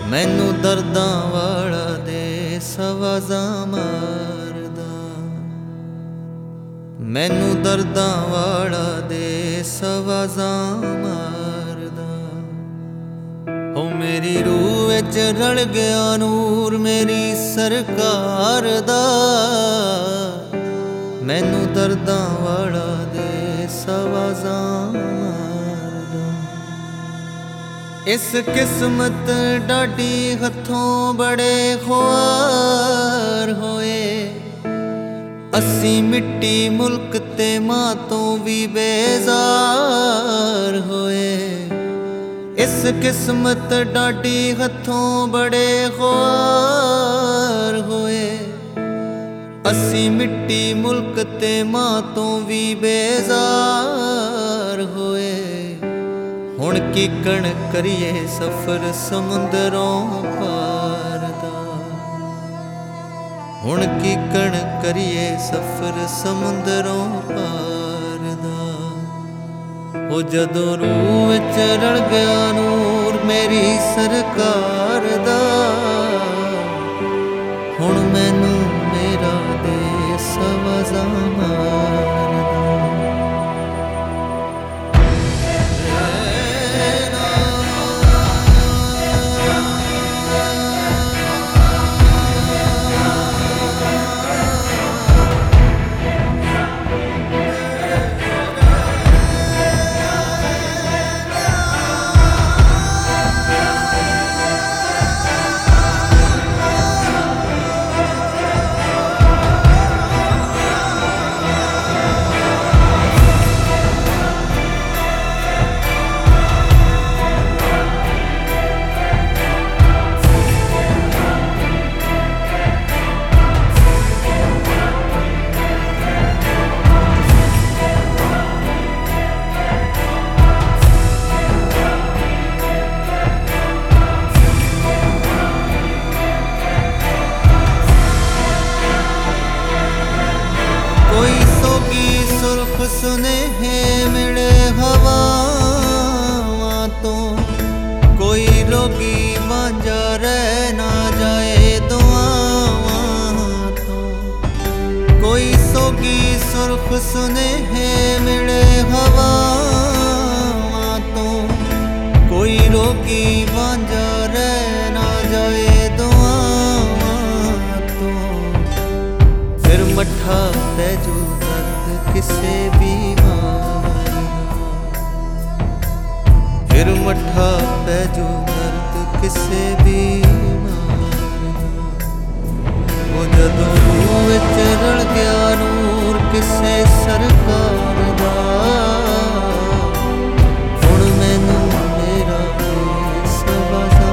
ਮੈਨੂੰ ਦਰਦਾਂ ਵਾਲਾ ਦੇ ਸਵਾਜ਼ਾਂ ਮਾਰਦਾ, ਮੈਨੂੰ ਦਰਦਾਂ ਵਾਲਾ ਦੇ ਸਵਾਜ਼ਾਂ ਮਾਰਦਾ। ਹੋ ਮੇਰੀ ਰੂਹ ਵਿੱਚ ਰਲ ਗਿਆ ਨੂਰ ਮੇਰੀ ਸਰਕਾਰ ਦਾ, ਮੈਨੂੰ ਦਰਦਾਂ ਵਾਲਾ ਦੇ ਸਵਾਜ਼ਾਂ ਮਾਰਦਾ। ਇਸ ਕਿਸਮਤ ਡਾਢੀ ਹੱਥੋਂ ਬੜੇ ਖੁਆਰ ਹੋਏ, ਅਸੀਂ ਮਿੱਟੀ ਮੁਲਕ ਤੇ ਮਾਂ ਤੋਂ ਵੀ ਬੇਜ਼ਾਰ ਹੋਏ। ਇਸ ਕਿਸਮਤ ਡਾਢੀ ਹੱਥੋਂ ਬੜੇ ਖੁਆਰ ਹੋਏ, ਅਸੀਂ ਮਿੱਟੀ ਮੁਲਕ ਤੇ ਮਾਂ ਤੋਂ ਵੀ ਬੇਜ਼ਾਰ ਹੋਏ। ਹੁਣ ਕੀਕਣ ਕਰੀਏ ਸਫ਼ਰ ਸਮੁੰਦਰੋਂ ਪਾਰ ਦਾ, ਹੁਣ ਕੀਕਣ ਕਰੀਏ ਸਫ਼ਰ ਸਮੁੰਦਰੋਂ ਪਾਰ ਦਾ। ਉਹ ਜਦੋਂ ਰੂਹ ਵਿੱਚ ਰਲ ਗਿਆ ਨੂਰ ਮੇਰੀ ਸਰਕਾਰ ਦਾ, ਹੁਣ ਮੈਨੂੰ ਮੇਰਾ ਦੇ ਸਵਾਜ਼ਾਂ ਮਾਰਦਾ। ਸੁਨੇਹੇ ਮਿਲੇ ਹਵਾਵਾਂ ਤੋਂ, ਕੋਈ ਰੋਗੀ ਵਾਂਝਾ ਰਹਿ ਨਾ ਜਾਏ ਦੁਆਵਾਂ ਤੋਂ। ਕੋਈ ਸੋਗੀ ਸੁਰਖ ਸੁਨੇਹੇ ਮਿਲੇ ਹਵਾਵਾਂ ਤੋਂ, ਕੋਈ ਰੋਗੀ ਵਾਂਝਾ ਰਹਿ ਨਾ ਜਾਏ ਦੁਆਵਾਂ ਤੋਂ। ਫਿਰ ਮੱਠਾ ਪੈ ਜੂ ਕਿਸੇ ਬੀਮਾਰੀ, ਫਿਰ ਮੱਠਾ ਪੈ ਜੂ ਦਰਦ ਕਿਸੇ ਬੀਮਾਰੀ। ਉਹ ਜਦੋਂ ਰੂਹ ਵਿੱਚ ਰਲ ਗਿਆ ਨੂਰ ਕਿਸੇ ਸਰਕਾਰ ਦਾ, ਹੁਣ ਮੈਨੂੰ ਮੇਰਾ ਸਵਾਜ਼ਾਂ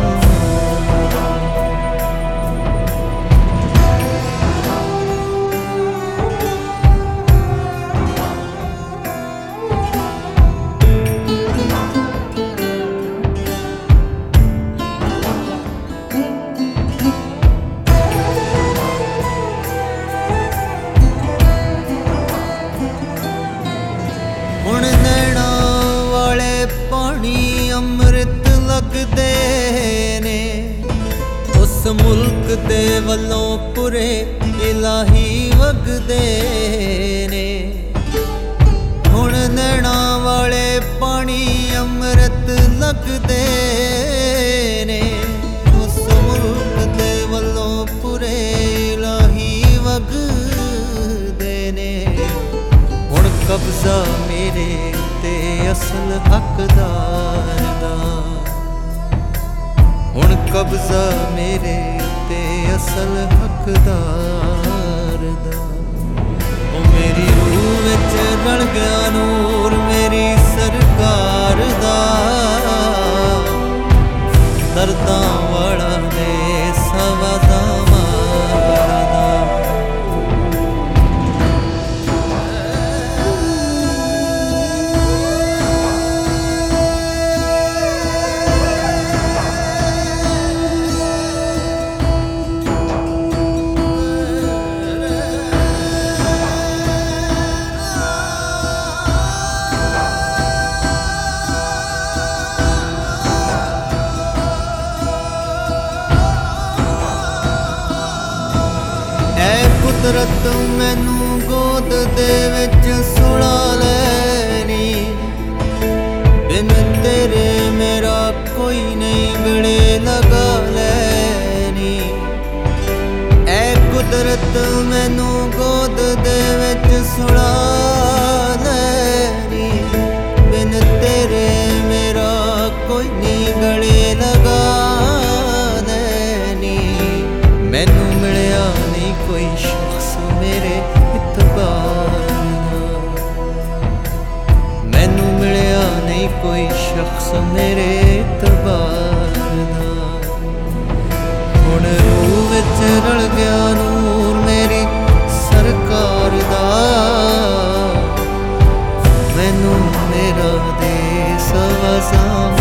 ਅੰਮ੍ਰਿਤ ਲੱਗਦੇ ਨੇ, ਉਸ ਮੁਲਕ ਦੇ ਵੱਲੋਂ ਪੁਰੇ ਇਲਾਹੀ ਵਗਦੇ ਨੇ। ਹੁਣ ਨੈਣਾ ਵਾਲੇ ਪਾਣੀ ਅੰਮ੍ਰਿਤ ਲੱਗਦੇ ਨੇ, ਉਸ ਮੁਲਕ ਦੇ ਵੱਲੋਂ ਪੁਰੇ ਇਲਾਹੀ ਵਗਦੇ ਨੇ। ਹੁਣ ਕਬਜ਼ਾ ਮੇਰੇ ਤੇ ਅਸਲ ਹੱਕਦਾਰ ਦਾ, ਹੁਣ ਕਬਜ਼ਾ ਮੇਰੇ ਤੇ ਅਸਲ ਹੱਕਦਾਰ ਦਾ। ਉਹ ਮੇਰੀ ਰੂਹ ਵਿੱਚ ਰਲ ਗਿਆ ਨੂਰ ਮੇਰੀ ਸਰਕਾਰ ਦਾ, ਦਰਦਾਂ ਵਾਲਾ ਦੇ ਸਵਾਜ਼ਾਂ ਮਾਰਦਾ। ਕੁਦਰਤ ਮੈਨੂੰ ਗੋਦ ਦੇ ਵਿੱਚ ਸੁਲਾ ਲੈਣੀ, ਬਿਨ ਤੇਰੇ ਮੇਰਾ ਕੋਈ ਨਹੀਂ ਗਲੇ ਲਗਾ ਲੈਣੀ। ਐ ਕੁਦਰਤ ਮੈਨੂੰ ਗੋਦ ਦੇ ਵਿੱਚ ਸੁਲਾ ਲੈਣੀ, ਬਿਨ ਤੇਰੇ ਮੇਰਾ ਕੋਈ ਨਹੀਂ ਗਲੇ ਲਗਾ ਲੈਣੀ। ਮੈਨੂੰ ਮਿਲਿਆ ਨਹੀਂ ਕੋਈ ਸ਼ਖਸ ਮੇਰੇ ਇਤਬਾਰ ਦਾ, ਮੈਨੂੰ ਮਿਲਿਆ ਨਹੀਂ ਕੋਈ ਸ਼ਖਸ ਮੇਰੇ ਇਤਬਾਰ ਦਾ। ਹੁਣ ਰੂਹ ਵਿੱਚ ਰਲ ਗਿਆ ਨੂਰ ਮੇਰੀ ਸਰਕਾਰ ਦਾ, ਮੈਨੂੰ ਮੇਰਾ ਦੇਸ ਵਸਾਵਾਂ।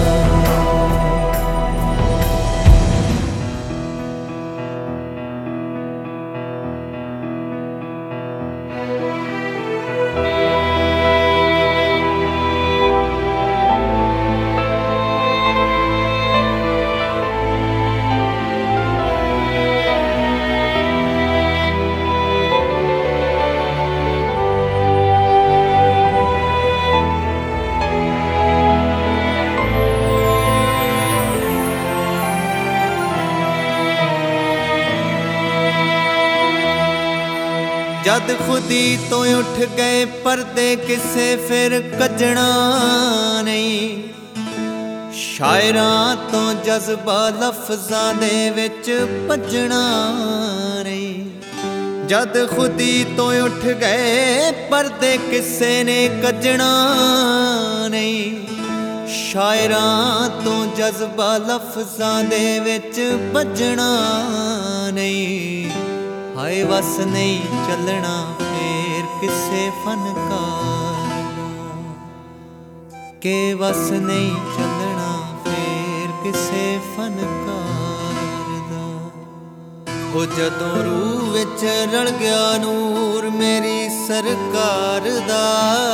ਜਦ ਖੁਦੀ ਤੋਂ ਉੱਠ ਗਏ ਪਰਦੇ ਕਿਸੇ ਫਿਰ ਕੱਜਣਾ ਨਹੀਂ, ਸ਼ਾਇਰਾਂ ਤੋਂ ਜਜ਼ਬਾ ਲਫ਼ਜ਼ਾਂ ਦੇ ਵਿੱਚ ਭੱਜਣਾ ਨਹੀਂ। ਜਦ ਖੁਦੀ ਤੋਂ ਉੱਠ ਗਏ ਪਰਦੇ ਕਿਸੇ ਨੇ ਕੱਜਣਾ ਨਹੀਂ, ਸ਼ਾਇਰਾਂ ਤੋਂ ਜਜ਼ਬਾ ਲਫ਼ਜ਼ਾਂ ਦੇ ਵਿੱਚ ਭੱਜਣਾ ਨਹੀਂ। ਹਾਏ ਵਸ ਨਹੀਂ ਚੱਲਣਾ ਫੇਰ ਕਿਸੇ ਫਨਕਾਰ ਦਾ, ਕਿ ਵਸ ਨਹੀਂ ਚੱਲਣਾ ਫੇਰ ਕਿਸੇ ਫਨਕਾਰ ਦਾ। ਉਹ ਜਦੋਂ ਰੂਹ ਵਿੱਚ ਰਲ ਗਿਆ ਨੂਰ ਮੇਰੀ ਸਰਕਾਰ ਦਾ,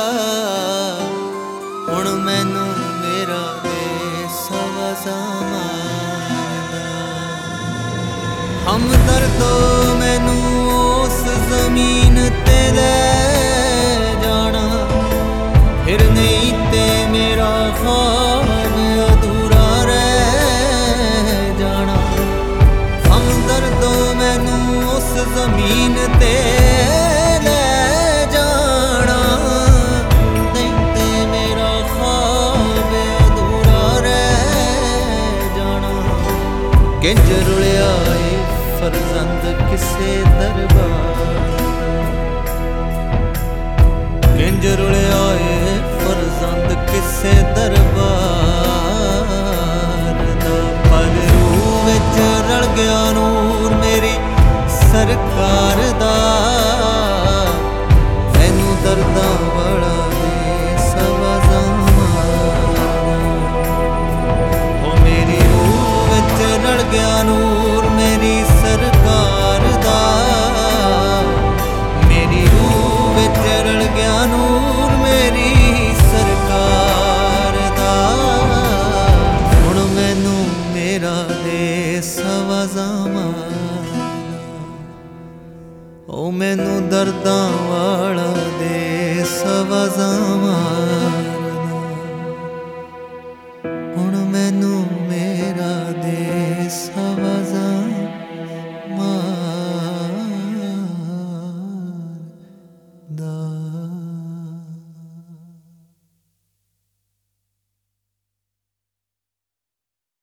ਹੁਣ ਮੈਨੂੰ ਮੇਰਾ ਦੇਸ ਵਸਾਵਾਂ। ਹਮਦਰਦੋ ਮੈਨੂੰ ਉਸ ਜ਼ਮੀਨ ਤੇ ਲੈ ਜਾਣਾ, ਫਿਰ ਨਹੀਂ ਤੇ ਮੇਰਾ ਖ਼ਵਾਬ ਅਧੂਰਾ ਰਹਿ ਜਾਣਾ। ਹਮਦਰਦੋ ਮੈਨੂੰ ਉਸ ਜ਼ਮੀਨ ਤੇ ਲੈ ਜਾਣਾ, ਨਹੀਂ ਤੇ ਮੇਰਾ ਖ਼ਵਾਬ ਅਧੂਰਾ ਰਹਿ ਜਾਣਾ। ਕਿੰਜ ਰੁਲਿਆ ਫਰਜ਼ੰਦ ਕਿਸੇ ਦਰਬਾਰ, ਕਿੰਜ ਰੁਲਿਆ ਏ ਫਰਜ਼ੰਦ ਕਿਸੇ ਦਰਬਾਰ ਦਾ। ਪਰ ਰੂਹ ਵਿੱਚ ਰਲ ਗਿਆ ਨੂਰ ਮੇਰੀ ਸਰਕਾਰ ਦਾ, ਮੈਨੂੰ ਦਰਦਾਂ ਵਾਲਾ ਦੇਸ ਵਸਾਵਾਂ। ਉਹ ਮੇਰੀ ਰੂਹ ਵਿੱਚ ਰਲ ਗਿਆ ਨੂਰ ਮੇਰੀ ਸਰਕਾਰ ਦਾ, ਮੇਰੀ ਰੂਹ ਵਿੱਚ ਰਲ ਗਿਆ ਨੂਰ ਮੇਰੀ ਸਰਕਾਰ ਦਾ। ਹੁਣ ਮੈਨੂੰ ਮੇਰਾ ਦੇਸ ਵਸਾਵਾਂ, ਉਹ ਮੈਨੂੰ ਦਰਦਾਂ ਵਾਲਾ ਦੇਸ ਵਸਾਵਾਂ। ਹੁਣ ਮੈਨੂੰ ਮੇਰਾ ਦੇਸ